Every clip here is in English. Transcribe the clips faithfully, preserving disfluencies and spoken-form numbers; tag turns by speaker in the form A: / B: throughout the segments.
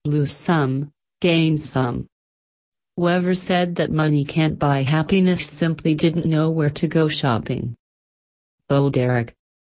A: Lose some, gain some. Whoever said that money can't buy happiness simply didn't know where to go shopping. Oh, Derek.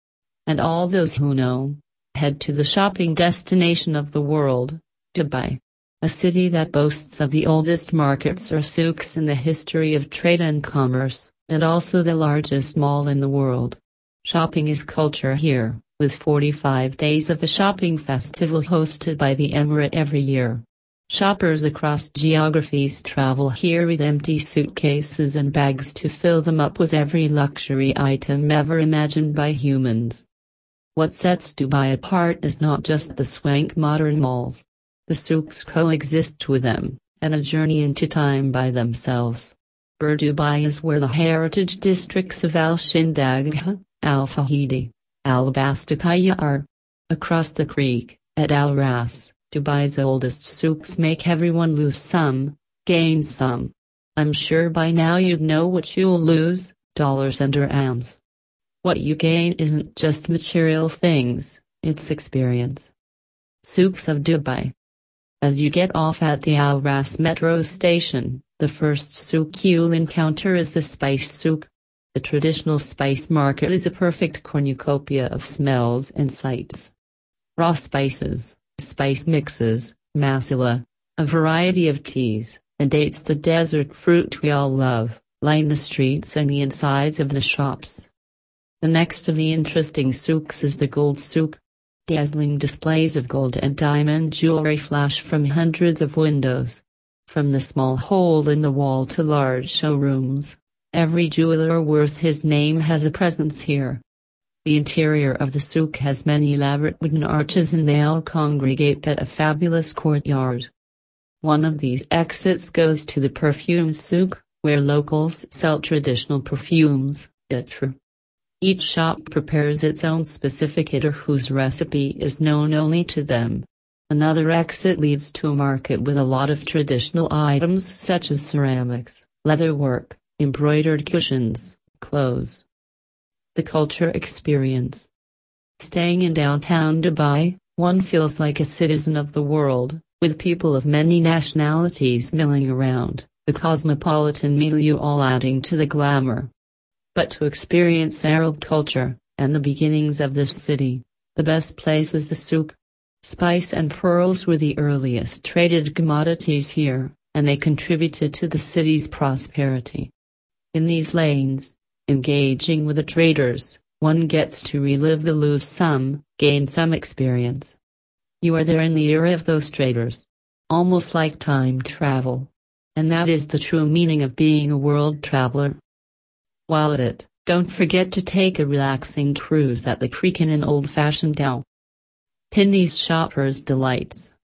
A: And all those who know, head to the shopping destination of the world, Dubai. A city that boasts of the oldest markets or souks in the history of trade and commerce, and also the largest mall in the world. Shopping is culture here, with forty-five days of a shopping festival hosted by the Emirate every year. Shoppers across geographies travel here with empty suitcases and bags to fill them up with every luxury item ever imagined by humans. What sets Dubai apart is not just the swank modern malls. The souks coexist with them, and a journey into time by themselves. Bur Dubai is where the heritage districts of Al-Shindagh, Al-Fahidi, Al-Bastakaya are. Across the creek, at Al Ras, Dubai's oldest souks make everyone lose some, gain some. I'm sure by now you'd know what you'll lose, dollars and dirhams. What you gain isn't just material things, it's experience. Souks of Dubai. As you get off at the Al Ras metro station, the first souk you'll encounter is the spice souk. The traditional spice market is a perfect cornucopia of smells and sights. Raw spices, spice mixes, masala, a variety of teas, and dates, the desert fruit we all love, line the streets and the insides of the shops. The next of the interesting souks is the gold souk. Dazzling displays of gold and diamond jewelry flash from hundreds of windows. From the small hole in the wall to large showrooms, every jeweler worth his name has a presence here. The interior of the souk has many elaborate wooden arches and they all congregate at a fabulous courtyard. One of these exits goes to the perfume souk, where locals sell traditional perfumes, Itr. Each shop prepares its own specific itar whose recipe is known only to them. Another exit leads to a market with a lot of traditional items such as ceramics, leatherwork, embroidered cushions, clothes. The culture experience. Staying in downtown Dubai, one feels like a citizen of the world, with people of many nationalities milling around, the cosmopolitan milieu all adding to the glamour. But to experience Arab culture, and the beginnings of this city, the best place is the souk. Spice and pearls were the earliest traded commodities here, and they contributed to the city's prosperity. In these lanes, engaging with the traders, one gets to relive the lose some, gain some experience. You are there in the era of those traders. Almost like time travel. And that is the true meaning of being a world traveler. While at it, don't forget to take a relaxing cruise at the creek in an old-fashioned dhow. Pindy's Shoppers Delights.